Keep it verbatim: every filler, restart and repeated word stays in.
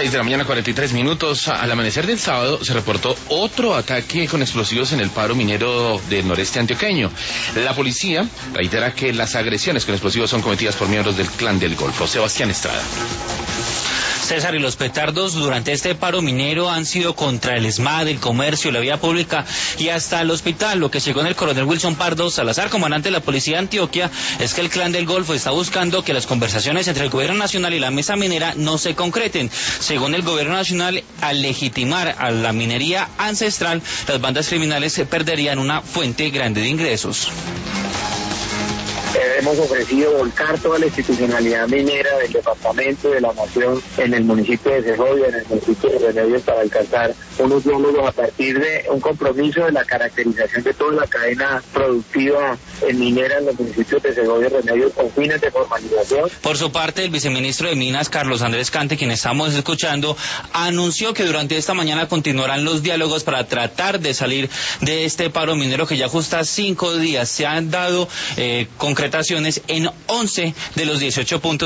seis de la mañana, cuarenta y tres minutos. Al amanecer del sábado se reportó otro ataque con explosivos en el paro minero del noreste antioqueño. La policía reitera que las agresiones con explosivos son cometidas por miembros del Clan del Golfo. Sebastián Estrada. César, y los petardos durante este paro minero han sido contra el ESMAD, el comercio, la vía pública y hasta el hospital. Lo que según el coronel Wilson Pardo Salazar, comandante de la policía de Antioquia, es que el Clan del Golfo está buscando que las conversaciones entre el gobierno nacional y la mesa minera no se concreten. Según el gobierno nacional, al legitimar a la minería ancestral, las bandas criminales perderían una fuente grande de ingresos. Hemos ofrecido volcar toda la institucionalidad minera del departamento, de la nación, en el municipio de Segovia, en el municipio de Remedios, para alcanzar unos diálogos a partir de un compromiso de la caracterización de toda la cadena productiva en minera en los municipios de Segovia y Remedios con fines de formalización. Por su parte, el viceministro de Minas, Carlos Andrés Cante, quien estamos escuchando, anunció que durante esta mañana continuarán los diálogos para tratar de salir de este paro minero que ya justa cinco días. Se han dado eh, concretaciones en once de los dieciocho puntos